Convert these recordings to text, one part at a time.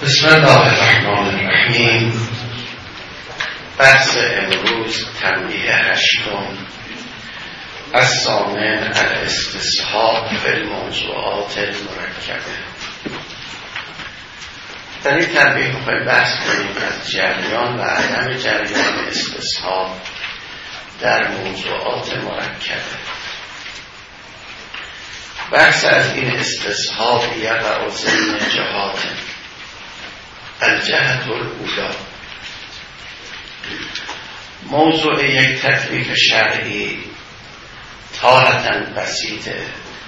بسم الله الرحمن الرحیم. بحث امروز تنبیه هشتم از ثامن الاستصحاب فی الموضوعات المرکبه. در این تنبیه میخوایم بحث کنیم از جریان و عدم جریان استصحاب در موضوعات مرکبه. بحث از این استصحاب یقع ضمن جهات الجهت الاولی. موضوع یک تکلیف شرعی تارةً بسیطه،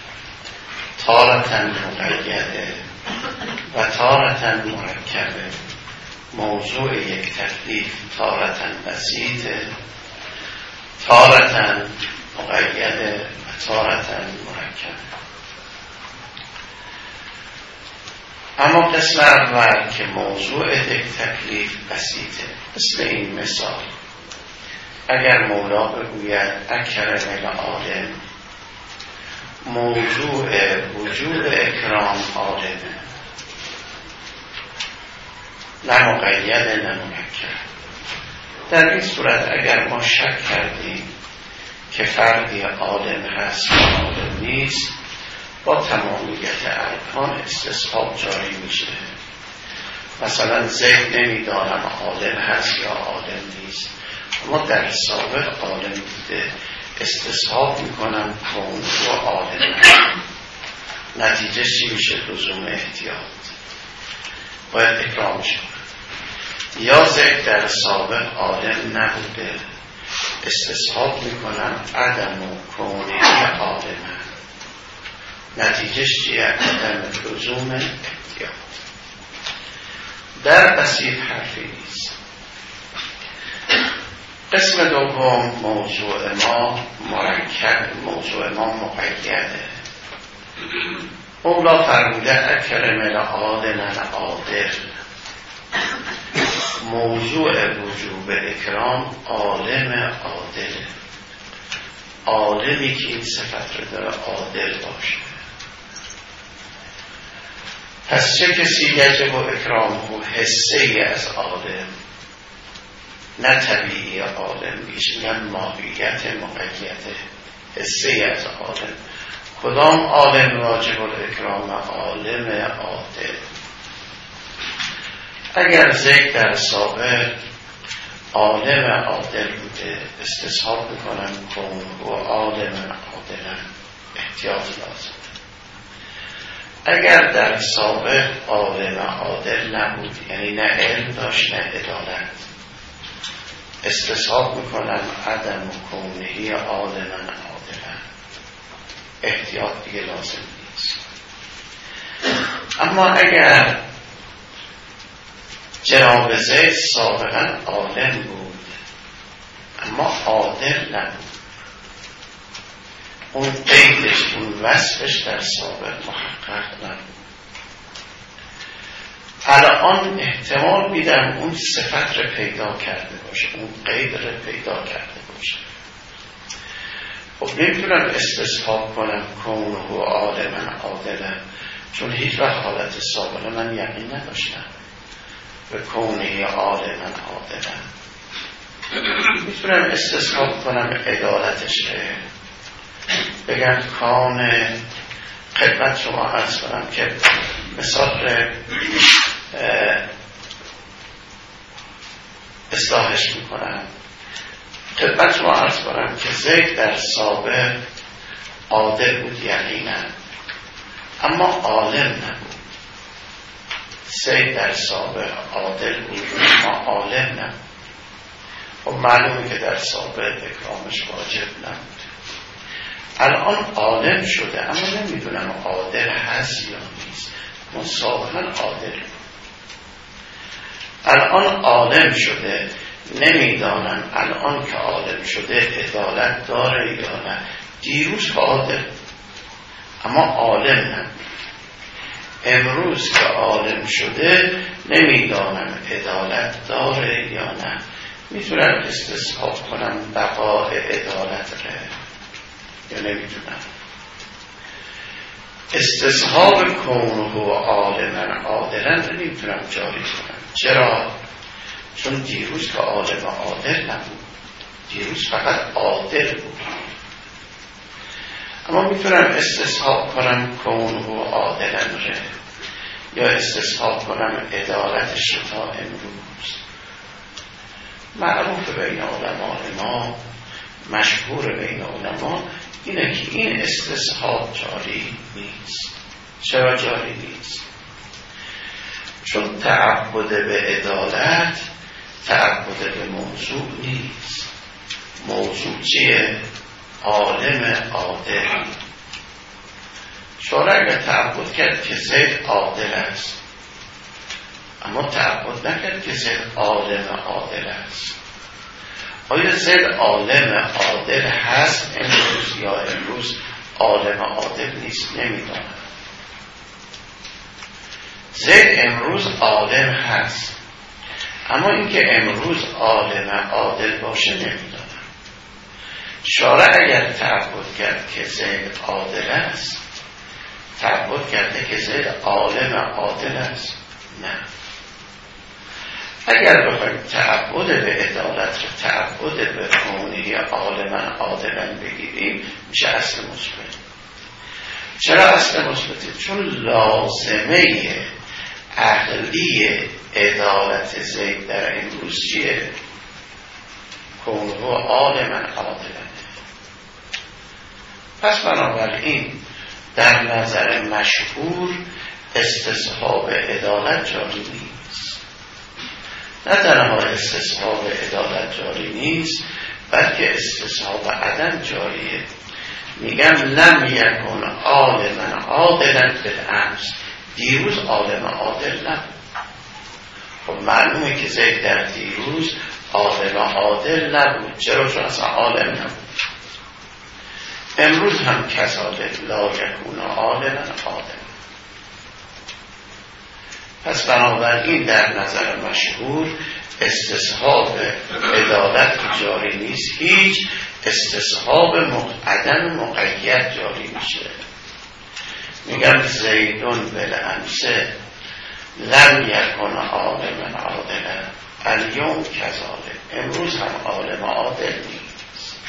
تارةً مقیده و تارةً مرکبه. موضوع یک تکلیف تارةً بسیطه، تارةً مقیده و تارةً مرکبه. اما قسم اول که موضوع یک تکلیف بسیطه، مثل این مثال اگر مولا بگوید اکرم العالم، موضوع وجوب اکرام عالمه، نه مقیده نه مرکب. در این صورت اگر ما شک کردیم که فردی عالم هست یا عالم نیست، با تمامیت ارکان استصحاب جاری میشه. مثلا زید نمیدانم عالم هست یا عالم نیست، اما در سابق عالم بوده، استصحاب میکنم کون و عالم هست. نتیجه چی میشه؟ لزوم احتیاط، باید اکرام شد. یا زید در سابق عالم نبوده، استصحاب میکنم عدم و کونه عالم، نتیجه چیه؟ عدم لزوم احتیاط. در بسیط حرفی نیست. قسم دوم موضوع ما مرکب، موضوع ما مقیده. مولا فرموده اکرم العالم العادل، موضوع وجوب اکرام عالم عادل، عالمی که این صفت رو داره عادل باشه. پس چه کسی یجب و اکرامه؟ حسه ای از عالم، نه طبیعی عالم، بیشتر ماهیت مقیده، حسه ای از عالم. کدام عالم واجب الاکرام؟ عالم عادل. اگر ذکر در سابق عالم عادل بوده، استصحاب میکنن کن و عالم عادل، احتیاط لازم. اگر در سابق عالم عادل نبود، یعنی نه علم داشت نه عدالت، استصحاب میکنن عدم کونه عالم عادل، احتیاط دیگه لازم نیست. اما اگر جناب زید سابقا عالم بود اما عادل نبود، اون قیدش، اون وصفش در سابق محقق نبود، الان احتمال میدم اون صفت رو پیدا کرده باشه، اون قید رو پیدا کرده باشه. خب نمیتونم استصحاب کنم کونه و عالم عادلم، چون هیچ وقت حالت سابق من یقین نداشتم به کونه عالم عادلم. میتونم استصحاب کنم عدالتش، بگم کان خدمت شما عرض کنم که مثال اصلاحش میکنم. خدمت شما عرض کنم که زید در سابق عادل بود یقینا، اما عالم نبود. زید در سابق عادل بود اما عالم نبود. خب معلومه که در سابق اکرامش واجب نبود. الان عالم شده اما نمیدونم عادل هست یا نیست، مسابقا عادل. الان عالم شده، نمیدانم الان که عالم شده عدالت داره یا نه. دیروز عادل اما عالم نبود، امروز که عالم شده نمیدانم عدالت داره یا نه. میتونم استصحاب کنم بقاء عدالت ره یا نمیتونم؟ استصحاب کونه عالما عادلا نمیتونم جاری کنم. چرا؟ چون دیروز که عالم عادل نبود، دیروز فقط عادل بود. اما میتونم استصحاب کنم کونه عادلا ره، یا استصحاب کنم عدالتش تا امروز. معروف بین علماء ما، مشهور بین علما اینه که این استصحاب جاری نیست. چرا جاری نیست؟ چون تعبد به عدالت تعبد به موضوع نیست. موضوع چیه؟ عالم عادل. شارع اگر تعبد کرد که زید عادل است، اما تعبد نکرد که زید عالم عادل است. آیا زید عالم عادل هست امروز یا امروز عالم عادل نیست؟ نمیدانم. زید امروز عالم هست، اما اینکه امروز عالم عادل باشه نمیدانم. شارع اگر تعبد کرد که زید عادل است، تعبد کرده که زید عالم عادل است؟ نه. اگر بخوایم تعبد به عدالت رو تعبد به کونه عالما عادلا بگیریم میشه اصل مثبت. چرا اصل مثبت؟ چون لازمه عقلی عدالت زید در امروز چیه؟ کونه عالما عادلا. پس بنابراین در نظر مشهور استصحاب عدالت جاری نیست. نه تنها استصحاب عدالت جاری نیست، بلکه استصحاب عدم جاریه. میگم لم یکن عالما عادلا بالامس، دیروز عالم عادل نبود. خب معلومه که زید در دیروز عالم عادل نبود. چرا؟ چون اصلا عالم نبود. امروز هم کذالک لا یکون عالما عادلا. پس بنابراین در نظر مشهور استصحاب عدالت جاری نیست، هیچ استصحاب عدم مقید جاری میشه. میگم زیدون بالامس لم یکن عالما عادلا الیوم کذالک، امروز هم عالم عادل نیست.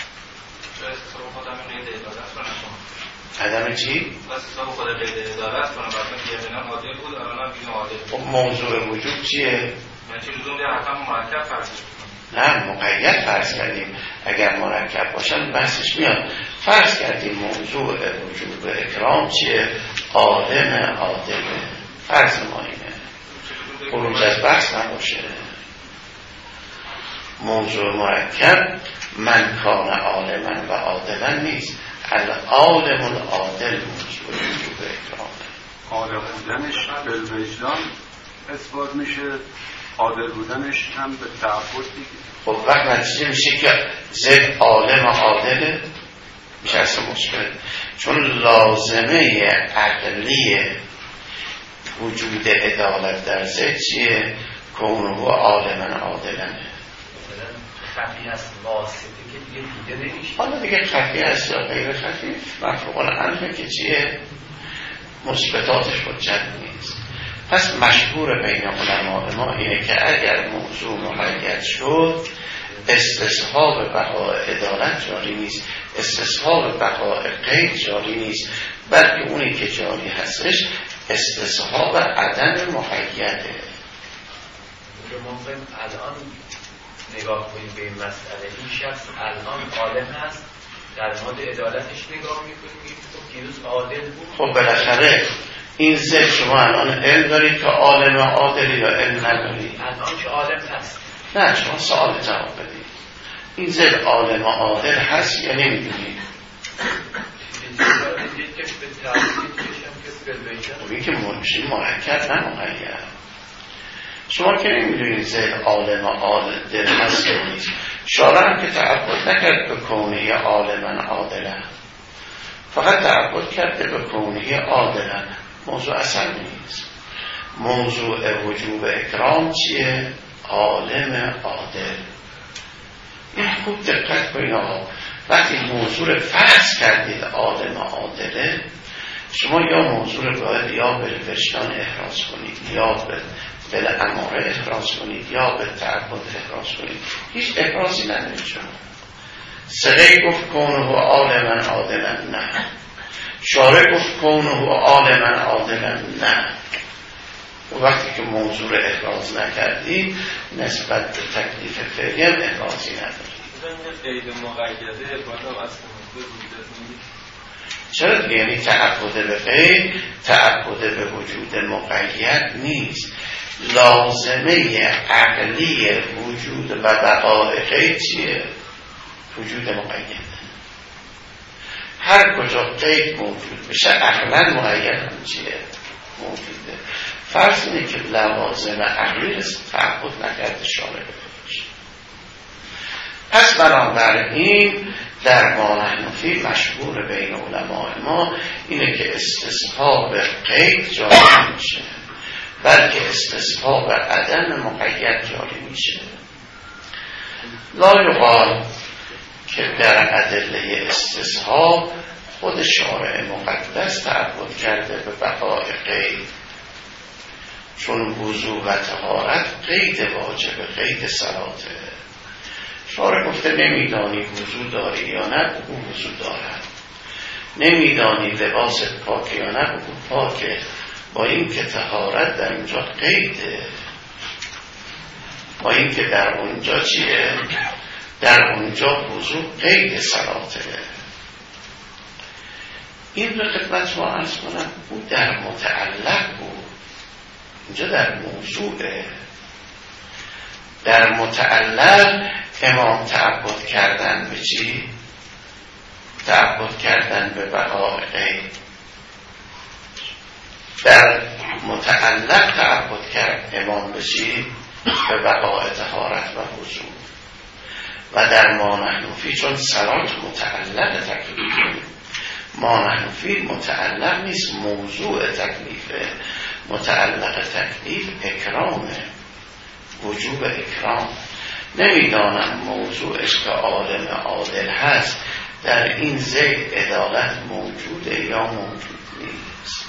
عدم چی؟ خود قید عدالت کنم وقتی یقینا عادل بود الان بین عادل. خب موضوع وجود چیه؟ یعنی چه لزوم داره حتما مرکب فرض کنیم؟ نه، مقید فرض کردیم. اگر مرکب باشن بحثش میاد. فرض کردیم موضوع وجود اکرام چیه؟ عالم عادل. فرض ما اینه، خروج از بحث نباشه. موضوع مرکب من کان عالما و عادلا نیست. العالم العادل موضوع وجود اکرامه. عالم بودنش بالوجدان اثبات میشه، عادل بودنش هم به تعبد دیگه. خب وقت نتیجه میشه که زد عالم عادله، میشه اصلا مثبت. چون لازمه عقلی وجود عدالت در زد چیه؟ کونه عالما عادلنه. خفی هست واسطه که دیگه دیده نمیشه. حالا دیگه خفی هست یا غیر خفی مفروغ عنه که چیه؟ مثبتاتش حجت نیست. پس مشهور بین علماء ما اینه که اگر موضوع مقید شد استصحاب بقاء عدالت جاری نیست، استصحاب بقاء قید جاری نیست، بلکه اونی که جاری هستش استصحاب عدم مقیده. ممکن الان نگاه کنیم به این مسئله، این شخص الان عالم هست، در مورد عدالتش نگاه میکنیم که دیروز عادل بود. خب بالاخره این زد شما الان علم دارید که عالم عادلی یا علم ندارید؟ الان که عالم هست. نه، شما سوال جواب بدید. این زد عالم عادل هست یا نمیدونید؟ این که مرکب نه مقید. شما که نمیدونید زد عالم عادل هست یا نیست. شارع هم که تعبد نکرد به کونه عالما عادلا، فقط تعبد کرده به کونه عادلا. موضوع اصلا نیست. موضوع وجوب اکرام چیه؟ عالم عادل. این خوب دقت کنید آقا، وقتی موضوع فرض کردید عالم عادله، شما یا موضوع رو باید یا به وجدان احراز کنید، یا به بالاماره احراز کنید، یا به تعبد احراز کنید. هیچ احرازی ندارید شما. سقی گفت کونه عالما عادلا نه، شارع گفت کونه عالما عادلا نه. وقتی که موضوع رو احراز نکردید نسبت به تکلیف فعلی هم احرازی ندارید. قید مقیده باید اصلا چرا دیگه؟ یعنی تعبد به قید تعبد به وجود مقید نیست. لازمه عقلی وجود و بقای قید چیه؟ وجود مقید. هر کجا قید موجود بشه عقلا مقید هم چیه؟ موجوده. فرض اینه که لوازم عقلی رسید تعبد نکرده شامل بشه. پس بنابراین در ما نحن فی مشهور بین علماء ما اینه که استصحاب قید جاری میشه، بلکه استصحاب عدم مقید جاری میشه. لا یقال که در ادله استصحاب خود شارع مقدس تعبد کرده به بقای قید، چون وضو و طهارت قید واجب، قید صلاته. شارع گفته نمیدانی وضو داری یا نه، بگو وضو دارد. نمیدانی لباست پاک یا نه، بگو پاکه. با این که طهارت در اونجا قیده، با این که در اونجا چیه؟ در اونجا وضو قید صلاته. این رو خدمت ما عرض کنم او در متعلق بود، اینجا در موضوعه. در متعلق امام تعبد کردن به چی؟ تعبد کردن به بقای قید. در متعلق تعبد کرد امام به چی؟ به بقای طهارت و وضو. و در ما نحن فی، چون صلات متعلق تکلیفه، ما نحن فی متعلق نیست، موضوع تکلیفه. متعلق تکلیف اکرامه، وجوب اکرام. نمیدانم موضوعش که عالم عادل هست در این زید عدالت موجوده یا موجود نیست.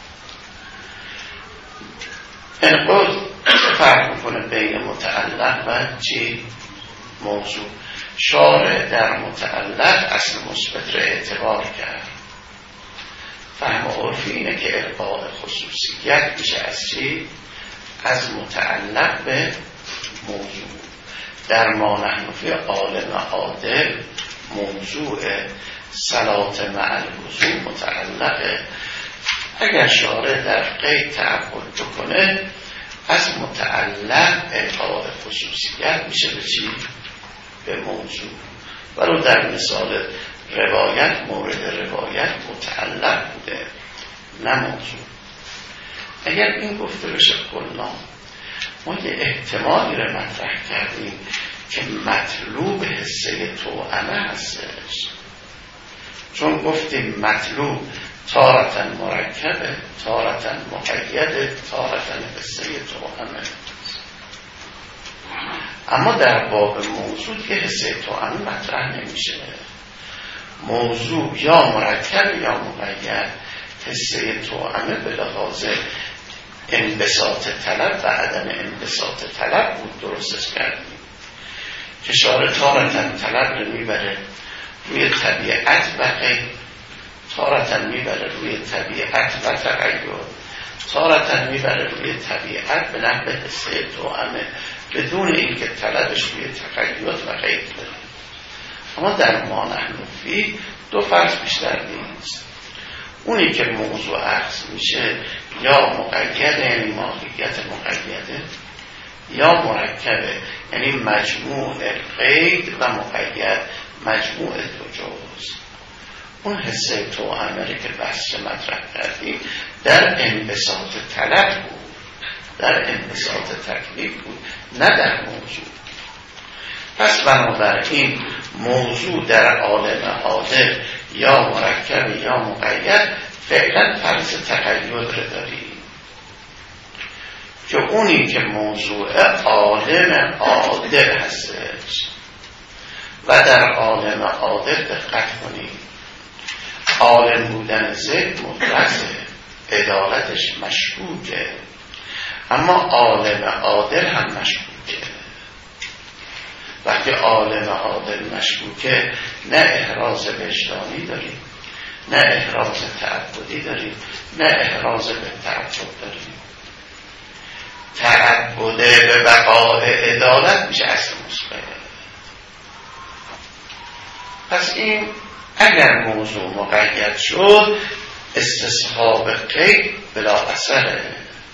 انقض فرق میکنه بین متعلق و چی؟ موضوع. شارع در متعلق اصل مثبت را اعتبار کرد. فهم عرفی اینه که القاء خصوصیت میشه از چی؟ از متعلق به موضوع. در ما نحن فی عالم عادل موضوع صلات مع الوضوء متعلقه. اگر شارع در قید تعبد بکنه از متعلق القاء خصوصیت میشه به چی؟ به موضوع. ولو در مثال روایت، مورد روایت متعلق بوده نه موضوع. اگر این گفته بشه کلا ما یه احتمالی رو مطرح کردیم که مطلوب حسه توأمه هستش، چون گفتیم مطلوب تارتاً مرکبه، تارتاً مقیده، تارتاً حسه توأمه. اما در باب موضوع که حسه توأمه مطرح نمیشه. موضوع یا مرکب یا مقید. حسه توأمه به لحاظ انبساط طلب و عدم انبساط طلب بود درستش کردیم که شارع تارتاً طلب رو میبره روی طبیعت و قید، تارتاً میبره روی طبیعت و تغییر، تارتاً میبره روی طبیعت به نحو حسه توأمه بدون اینکه طلبش روی تغییر و قید بره. اما در ما نحن فی دو فرض بیشتر نیست. اونی که موضوع عرض میشه یا مقیده یعنی ماهیت مقیده، یا مرکبه یعنی مجموع قید و مقید، مجموع دو جزء. اون حسه توأمه که بحث مطرح کردیم در انبساط طلب بود، در انبساط تکلیف بود، نه در موضوع. پس بنابراین موضوع در عالم عادل یا مرکب یا مقید فعلا فرض تقید رو داریم که اونی که موضوع عالم عادل هستش. و در عالم عادل دقت کنید، عالم بودن زید مطلقه، عدالتش مشکوکه، اما عالم عادل هم مشکوکه. وقتی عالم عادل مشکوکه نه احراز وجدانی داریم، نه احراز تعبدی داریم، نه احراز به تعبد داریم. تعبده به بقای عدالت میشه اصل مثبت. پس این اگر موضوع مقید شد استصحاب قید بلا اثره،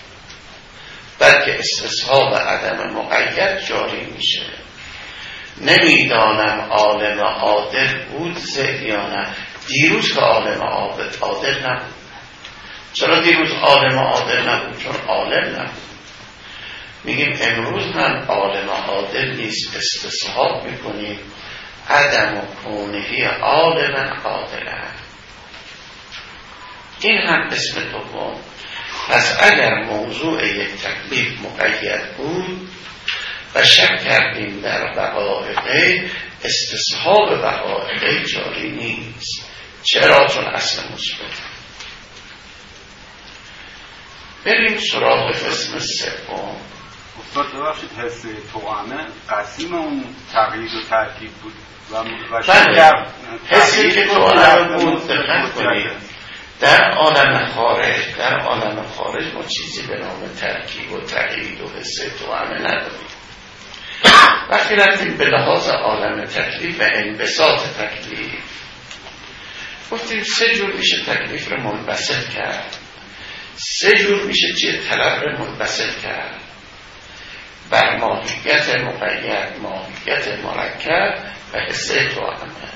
بلکه استصحاب عدم مقید جاری میشه. نمیدانم عالم عادل بود زید یا نه. دیروز که عالم عادل نبود. چرا دیروز عالم عادل نبود؟ چون عالم نبود. میگیم امروز هم عالم عادل نیست، استصحاب میکنیم عدم کونهی عالم عادل. این هم اسم دوم. پس اگر موضوع یک تکلیف مقید بود و شک کردیم در بقای غیر، استصحاب بقای غیر جاری نیست. چرا؟ چون اصل مثبت. بریم سراغ قسم سوم. استاد ببخشید، حس توأمه قسیم اون تغییر و ترکیب بود و حسی که توأمه بود دقت کنید در عالم خارج ما چیزی به نام ترکیب و تغییر و حس توأمه نداریم. وقتی رفتیم به لحاظ عالم تکلیف و انبساط تکلیف گفتیم سه جور میشه تکلیف رو منبسط کرد، سه جور میشه چیه طلب رو منبسط کرد، بر ماهیت مقید، ماهیت مرکب و حسه توأمه.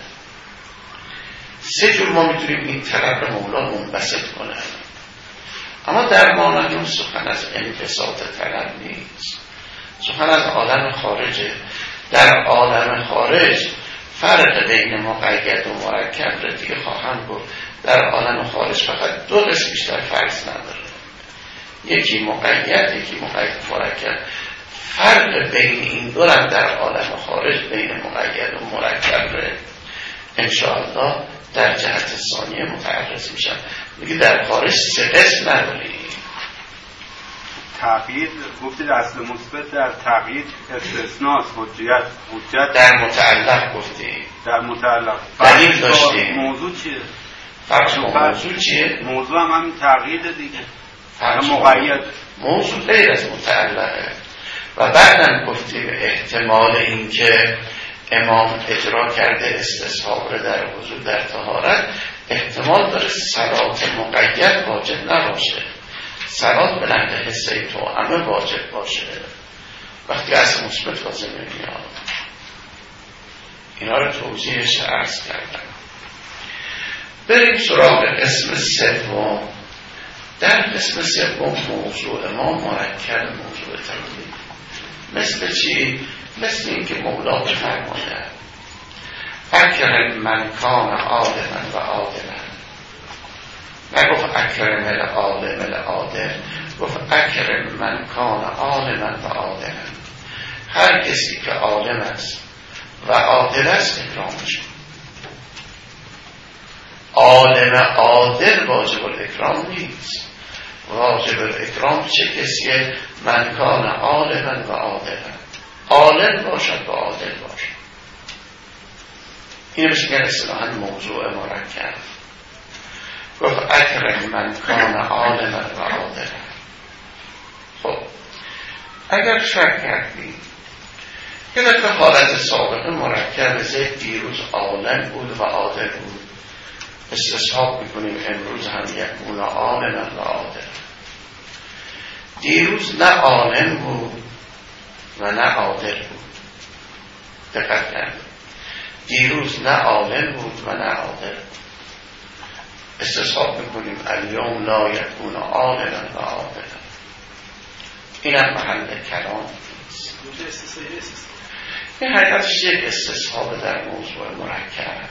سه جور ما میتونیم این طلب رو مولا منبسط کنه. اما در مانند سخن از انبساط طلب نیست، سخن از عالم خارجه. در عالم خارج فرق بین مقید و مرکب را دیگه خواهم گفت. در عالم خارج فقط دو قسم بیشتر فرض نداره، یکی مقید، یکی مقید مرکب. فرق بین این دو را در عالم خارج بین مقید و مرکب را انشاءالله در جهت ثانیه متعرض میشم. میگه در خارج سه قسم نداریم. تغییر گفتید اصل مثبت در تغییر استثناء، حجت در متعلق گفتیم، در متعلق دلیل داشتیم. موضوع چیه؟ موضوع چیه؟ موضوع هم همین تغییر دیگه. مقید موضوع غیر از متعلقه. و بعدم گفتیم احتمال این که امام اجرا کرده استصحاب در وضو در طهارت احتمال داره صلات مقید واجب نباشه، صلات به لحظه حسه توأمه واجب باشه وقتی اصل مثبت لازم نمیاد. اینا رو توضیحش عرض کردم. بریم سراغ قسم سوم. در قسم سوم موضوع ما مرکب موضوع تکلیف. مثل چی؟ مثل این که مولا بفرماید اکرم من کان عالما و عادلا. نگفت اکرم العالم العادل، گفت اکرم من کان عالما و عادلا. هر کسی که عالم است و عادل است اکرامش کن. عالم عادل واجب الاکرام نیست. واجب الاکرام چه کسیه؟ من کان عالما و عادلا. عالم باشد و عادل باشد. این بشه که اصطلاحاً موضوع مرکب. گفت اکرم من کان عالما و عادلا. خب اگر شک کردیم که در حالت سابقه مرکب زید دیروز عالم بود و عادل بود، استصحاب میکنیم امروز هم یکون عالما و عادلا. دیروز نه عالم بود و نه عادل بود. دقت کردیم دیروز نه عالم بود و نه عادل بود. استصحاب میکنیم الیوم لا یکون عالما و عادلا. این هم محل کلام نیست. این حقیقتش یک استصحاب در موضوع مرکب،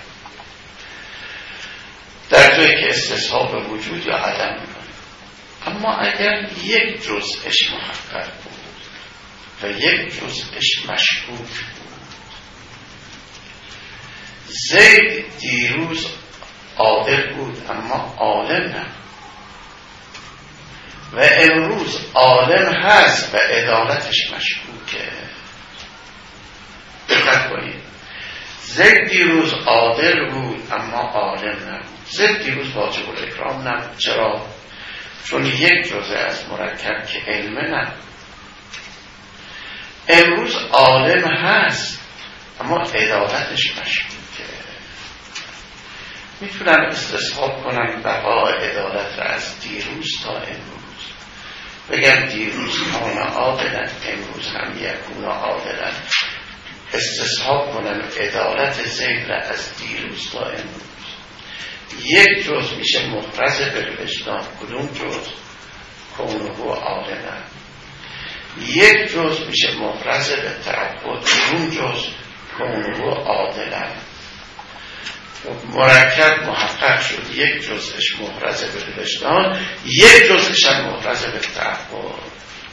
در جایی که استصحاب وجود یا عدم میکنیم. اما اگر یک جزءش محقق بود و یک جزءش مشکوک بود، زید دیروز عادل بود اما عالم نبود و امروز عالم هست و عدالتش مشکوکه. دقت کنید، زید دیروز عادل بود اما عالم نبود. زید دیروز واجب الاکرام نبود. چرا؟ چون یک جزء از مرکب که علمه نبود. امروز عالم هست اما عدالتش مشکوکه. میتونم استصحاب کنم بقا عدالت را از دیروز تا امروز، بگم دیروز کان عادلا امروز هم یکون عادلا، استصحاب کنم عدالت زید را از دیروز تا امروز. یک جز میشه مفرز بالوجدان. کدوم جز؟ کونه عادلا. یک جز میشه مفرز بالتعبد. کدوم جز؟ کونه عادلا. مرکب محقق شد، یک جزش مفرز بالوجدان، یک جزش هم مفرز بالتعبد.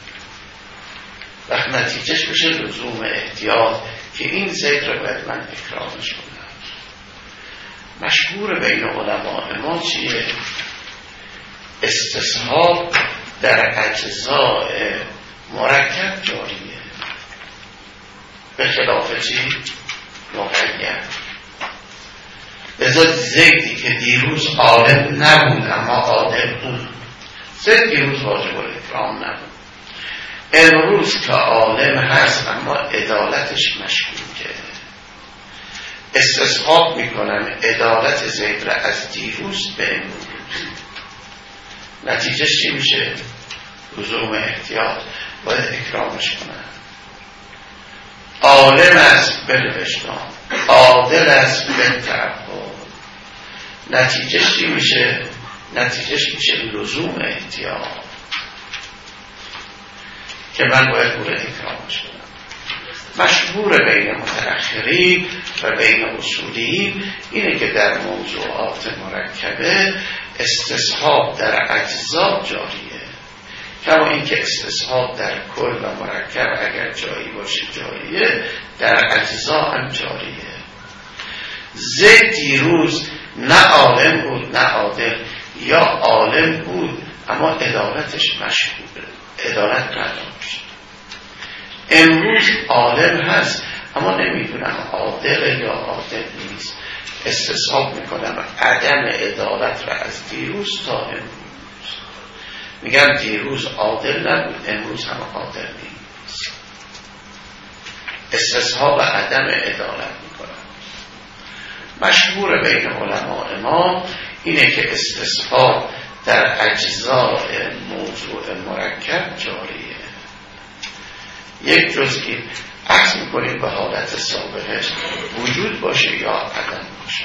وقت نتیجهش بشه لزوم احتیاط که این زید رو باید من اکرامش کنم. مشهور بین علماء ما چیه؟ استصحاب در اجزاء مرکب جاریه، به خلاف چی؟ مقید. لذا زیدی که دیروز عالم نبود اما عادل بود، زید دیروز واجب الاکرام نبود. امروز که عالم هست اما عدالتش مشکوکه، استصحاب میکنم عدالت زید را از دیروز به امروز. نتیجهش چی میشه؟ لزوم احتیاط، باید اکرامش کنم. عالم است بالوجدان، عادل است بالتعبد. نتیجهش چی میشه؟ نتیجهش میشه لزوم احتیاط که من باید او را اکرامش کنم. مشهور بین متأخرین و بین اصولیین اینه که در موضوعات مرکبه استصحاب در اجزا جاریه، کما اینکه استصحاب در کل و مرکب اگر جایی باشه جاریه، در اجزا هم جاریه. زید دیروز نه عالم بود نه عادل، یا عالم بود اما عدالتش مشهوره، عدالت نداشت. امروز عالم هست اما نمیدونم عادل یا عادل نیست، استصحاب میکنم عدم عدالت را از دیروز تا امروز. میگم دیروز عادل نبود امروز هم عادل نیست، استصحاب عدم عدالت میکنم. مشهور بین علماء ما اینه که استصحاب در اجزاء موضوع مرکب جاریه. یک جزئی عکس میکنیم به حالت سابقش وجود باشه یا عدم باشه.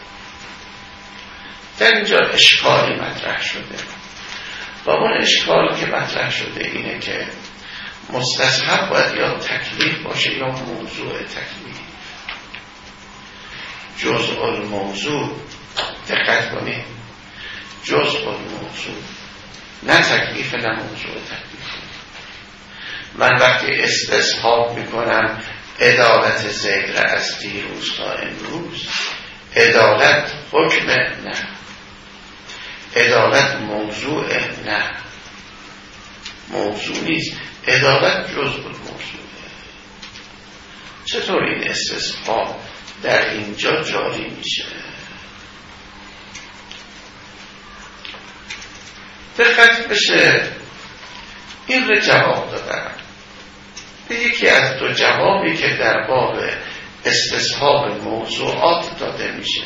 در اینجا اشکالی مطرح شده و اون اشکال که مطرح شده اینه که مستصحب باید یا تکلیف باشه یا موضوع تکلیف. جزء الموضوع، دقت کنید، جزء الموضوع، نه تکلیف نه موضوع تکلیف. من وقتی استصحاب میکنم عدالت زید را از دیروز تا امروز، عدالت حکم نه، عدالت موضوع نه، موضوع نیست، عدالت جزء الموضوعه. چطور این استصحاب در اینجا جاری میشه؟ دقت بشه، این رو جواب دادم به یکی از دو جوابی که در باب استصحاب موضوعات داده میشه.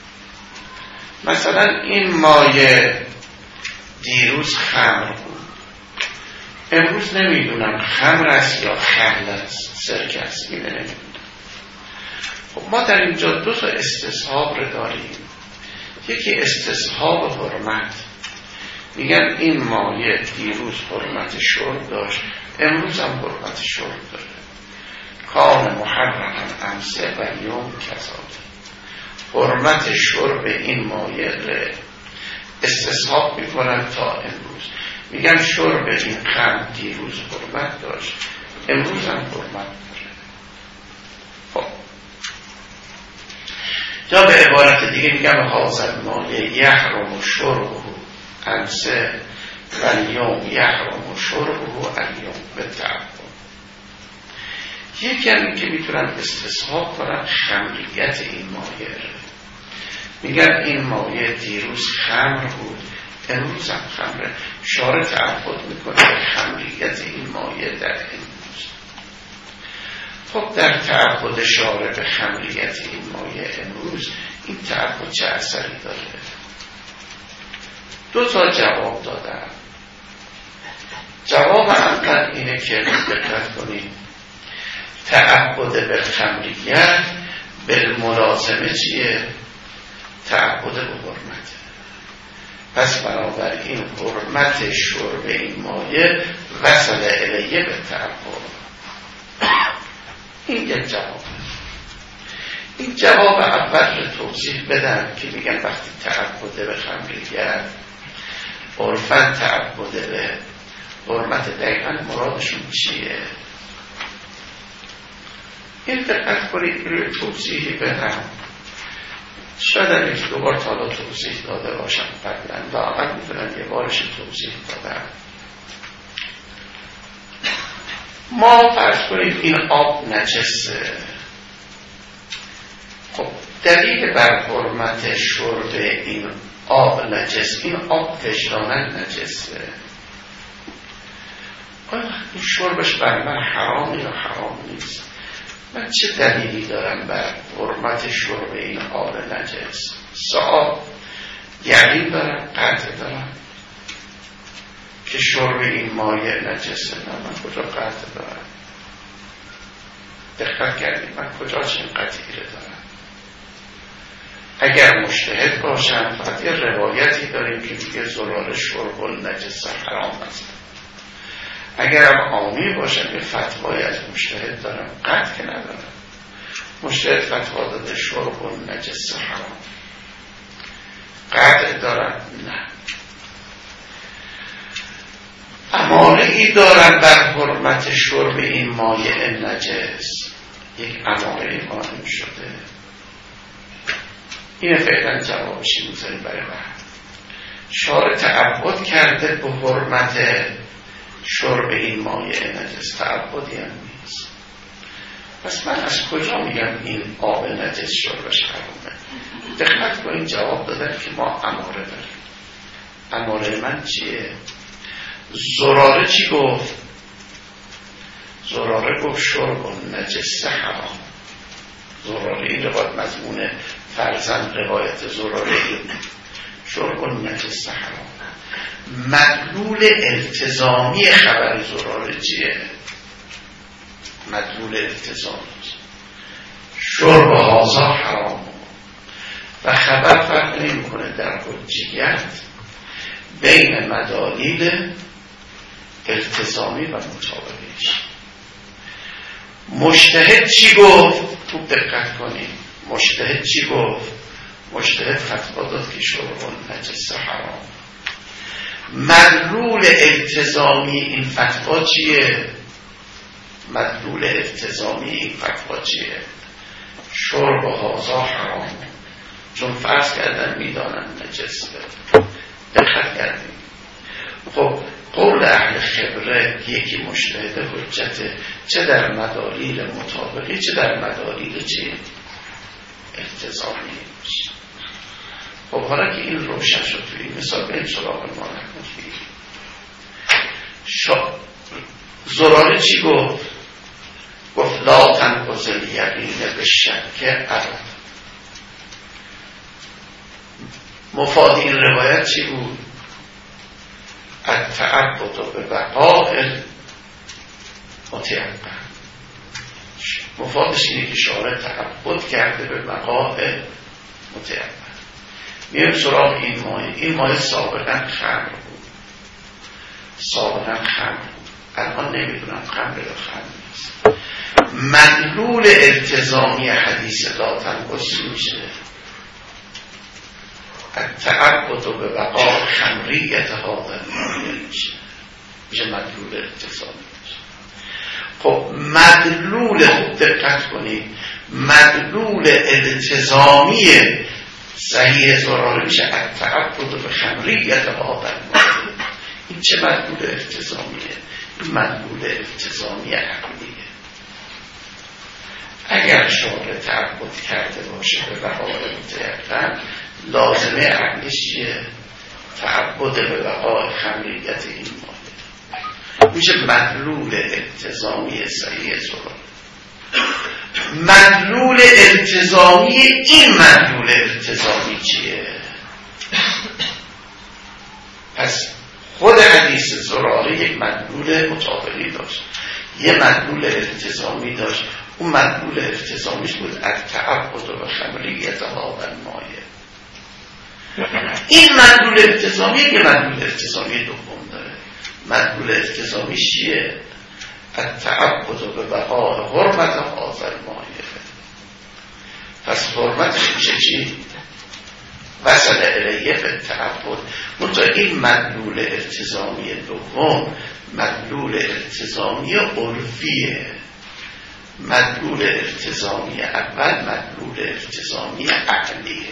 مثلا این مایه دیروز خمر بود، امروز نمیدونم خمر است یا خمر است، سرکه است، اینه نمیدونم. خب ما در اینجا دو تا استصحاب رو داریم. یکی استصحاب حرمت، میگن این مایه دیروز حرمت شرب داشت امروز هم حرمت شرب داره، کان محرما امسه و یوم کذالک. حرمت شرب این مایه رو استصحاب میکنن تا امروز، میگن شرب این خمر دیروز حرمت داشت امروز هم حرمت داره. خب یا به عبارت دیگه میگم حاضر مایه یحرم شربه امسه و الیوم یحرم شربه الیوم به تعبد. یکی هم که میتونن استصحاب کنن خمریت این مایه. میگن این مایه دیروز خمر بود، امروز هم خمره. شارع تعبد میکنه به خمریت این مایه در امروز. خب در تعبد شارع به خمریت این مایه امروز، این تعبد چه اثری داره؟ دو تا جواب دادم. جواب اول اینه که دقت کنید، تعبد به خمریت بالملازمه چیه؟ تعبد به حرمت. پس بنابراین حرمت شرب این مایه وصل الیه به تعبد. این یک جواب. این جواب اول رو توضیح بدم که میگن وقتی تعبد به خمریت عرفاً تعبد به حرمت دقیقاً مرادشون چیه؟ این دقت کنید روی توضیحی بدم. شاید یک دو بار تا حالا توضیح داده باشم قبلا، واقعا میتونم یه بارش توضیح دادم. ما فرض کنید این آب نجسه. خب دلیل بر حرمت شرب این آب نجس، این آب وجداناً نجسه. آیا این شربش بر من حرام یا حرام نیست؟ من چه دلیلی دارم بر حرمت شرب این آب نجس؟ سوال یقین دارم، قطع دارم که شرب این مایع نجسه؟ نه، من کجا قطع دارم؟ دقت کردیم من کجا چنین قطعی رو دارم؟ اگر مجتهد باشم فقط یه روایتی داریم که میگه زلال شرب النجس حرام است. اگرم عامی باشم یه فتوایی از مجتهد دارم، قطع که ندارم. مجتهد فتوا داده شرب النجس حرام، قطع دارم؟ نه. اماره ای دارم بر حرمت شرب این مایع نجس، یک اماره قائم شده. این فعلا جوابشی میذاریم برای من. شارع تعبد کرده به حرمت شرب این مایع نجس، تعبدی هم نیست. پس من از کجا میگم این آب نجس شربش حرامه؟ دقت کنین جواب دادن که ما اماره داریم. اماره من چیه؟ زراره چی گفت؟ زراره گفت شرب نجس حرام. زراره این روایت مضمون فرزند روایت زراره این شرب نجس حرام. مدلول التزامی خبر زراره چیه؟ مدلول التزامی شرب هازا حرام و خبر فرق نمی‌کنه در حجیت بین مدالیل التزامی و مطابقیش. مجتهد چی گفت؟ خوب دقت کنید. مجتهد چی گفت؟ مجتهد فتوا داد که شرب نجس حرام. مدلول التزامی این فتوا چیه؟ مدلول التزامی این فتوا چیه؟ شرب هازا حرام. چون فرض کردن میدانن نجسه. دقت کردیم. خب قول اهل خبره یکی مجتهد حجته، چه در مدالیل مطابقی چه در مدالیل چی؟ التزامی. خب حالا که این روشن شد توی مثال به این سراغ ما نکنید. زراره چی گفت؟ گفت لا تنقض الیقین به شک ابدا. مفاد این روایت چی بود؟ التعبد به بقاء متیقن. مفادش اینه که شارع تعبد کرده به بقاء متیقن. میرم سراغ این مایه. این مایه سابقا خمر بود. سابقا خمر بود. الان نمیدونم خمر یا خمر نیست. مدلول التزامی حدیث لا تنقض میشه التعبد به بقاء خمریت هذا میشه مدلول التزامی میشه. خب مدلول، خوب دقت کنید، مدلول التزامی صحیح زراره میشه التعبد به خمریت هذا المایه. این چه مدلول التزامیه؟ این مدلول التزامی عقلیه. اگر شارع تعبد کرده باشه به بقای متیقن، لازمه عقلیش چیه؟ تعبد به بقای خمریت این مایه میشه مدلول التزامی صحیح زراره. مدلول التزامی این مدلول التزامی چیه؟ پس خود حدیث زراره یک مدلول مطابقی داشت، یه مدلول التزامی داشت. اون مدلول التزامیش بود التعبد و خمریت هذا المایه. این مدلول التزامی یه مدلول التزامی دوم داره. مدلول التزامی چیه؟ التعبد به بقای حرمت هذا المایه. پس حرمتش میشه چی؟ وصل الیه به تعبد. منتها این مدلول التزامی دوم مدلول التزامی عرفیه. مدلول التزامی اول مدلول التزامی عقلیه.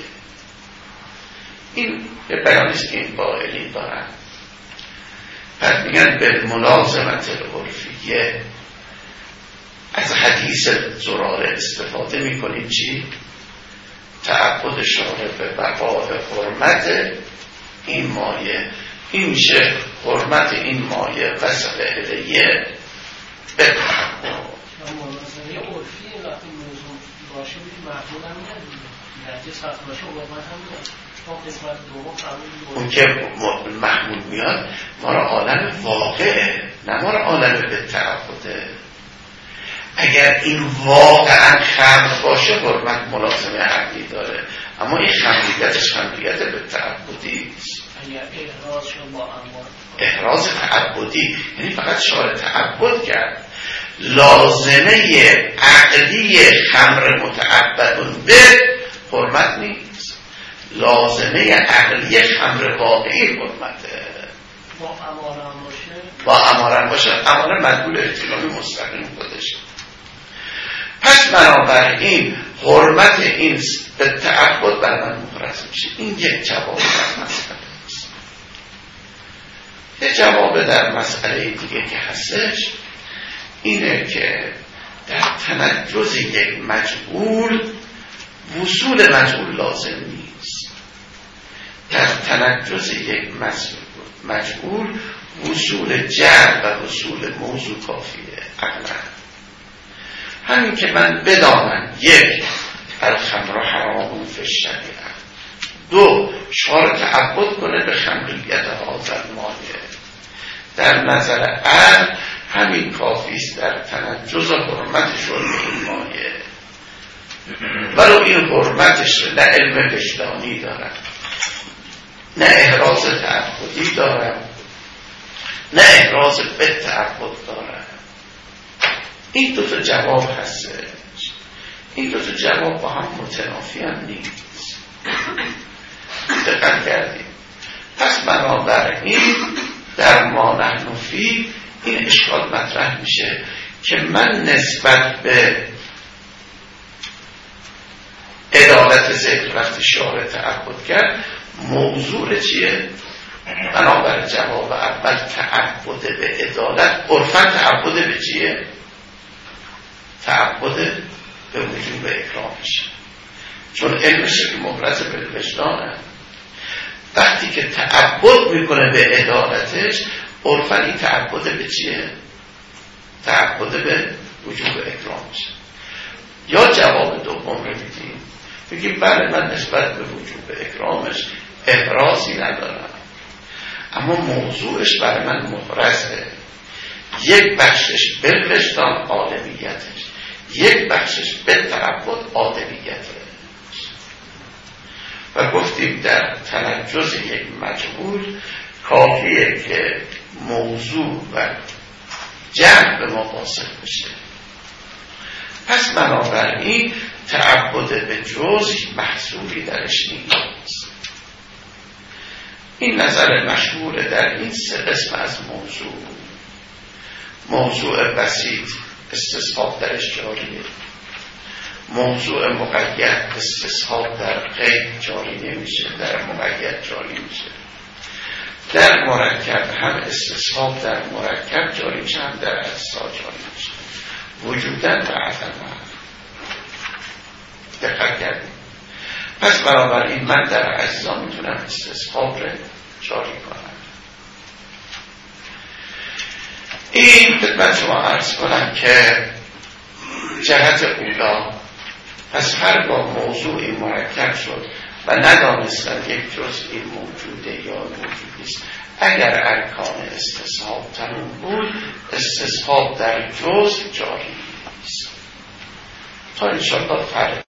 این به بیانیست که این قائلین دارن. پس میگن به ملازمت العرفیه از حدیث زراره استفاده میکنیم چی؟ تعبد شارع به بقای حرمت این مایه. این میشه حرمت این مایه وصل الیه به تعبد. ملازمه عرفی وقتی موضوع باشه بید محمول هم ندید نجس هست باشه حرمت هم ندید. قسمت دوم اون که محمول میاد ما را عالم واقعه، نه ما را عالم به تعبده. اگر این واقعا خمر باشه حرمت ملازمه عقلی داره، اما این خمریتش خمریت به تعبدی است. اگر احراز شد با اموال احراز تعبدی یعنی فقط شارع تعبد کرد. لازمه عقلی خمر متعبدون به حرمت نیست. لازمه عقلی خمر واقعی حرمته. با امارم باشه، با امارم باشه. امارم مدلول التزامی مستقیم خودشه. پس بنابراین حرمت این به تعبد بر من محرز میشه. این یک جواب در مسئله است. یک جواب در مسئله دیگه که هستش اینه که در تنجز یک مجهول وصول مجهول لازم نیست. در تنجز یک مجهول وصول جر و وصول موضوع کافیه. عقلا همین که من بدانم یک الخمر حرام فی الشریعه، دو شارع تعبد کنه به خمریت هذا المایه، در نظر عقل همین کافیست در تنجز حرمتش رو این مایه. ولو این حرمتش نه علم وجدانی دارم، نه احراز تعبدی دارم، نه احراز به تعبد دارم. این دو تا جواب هستش. این دو تا جواب با هم متنافی هم نیست. دقت کردیم. پس بنابراین در ما نحن فی این اشکال مطرح میشه که من نسبت به عدالت ذکر وقتی شارع تعبد کرد موضوع چیه؟ بنابر جواب اول تعبد به عدالت، عرفاً تعبد به چیه؟ تعبد به وجوب اکرامش، چون علمش که مبرز به وجدانه. وقتی که تعبد میکنه به عدالتش عرفاً این تعبد به چیه؟ تعبد به وجوب اکرامش. یا جواب دوم رو میدیم بگیم بله من نسبت به وجوب اکرامش احرازی ندارم، اما موضوعش برای من مبرزه. یک بخشش به وجدان آدمیتش، یک بخشش به تعبد آدمیتش. و گفتیم در تنجز یک مجهول کافیه که موضوع و جمع به ما واصل بشه. پس بنابراین تعبد به جز محصولی درش نیست. این نظر مشهور در این سه قسم از موضوع بسیط استصحاب درش جاریه، موضوع مقید استصحاب در قید جاری نمیشه، در مقید جاری میشه. در مرکب هم استصحاب در مرکب جاری میشه، هم در اجزا جاری میشه، وجوداً و عدماً. دقت کردیم. پس بنابراین من در اجزا میتونم استصحاب رو جاری کنم. این خدمت شما عرض کنم که جهت اولا. پس هر با موضوعی مرکب شد و ندانستن یک جزئی موجوده یا موجود نیست، اگر ارکان استصحاب تموم بود، استصحاب در جزء جاری نیست. تا انشاءالله فرق